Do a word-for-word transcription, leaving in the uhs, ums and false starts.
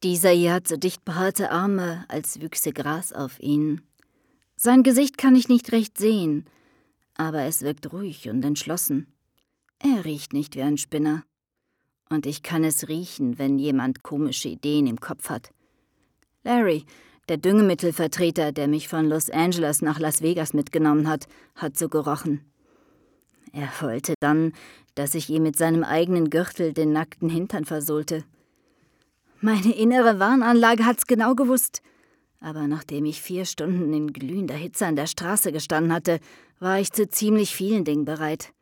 Dieser hier hat so dicht behaarte Arme, als wüchse Gras auf ihnen. Sein Gesicht kann ich nicht recht sehen, aber es wirkt ruhig und entschlossen. Er riecht nicht wie ein Spinner. Und ich kann es riechen, wenn jemand komische Ideen im Kopf hat. Larry, der Düngemittelvertreter, der mich von Los Angeles nach Las Vegas mitgenommen hat, hat so gerochen. Er wollte dann, dass ich ihm mit seinem eigenen Gürtel den nackten Hintern versohlte. Meine innere Warnanlage hat's genau gewusst. Aber nachdem ich vier Stunden in glühender Hitze an der Straße gestanden hatte, war ich zu ziemlich vielen Dingen bereit.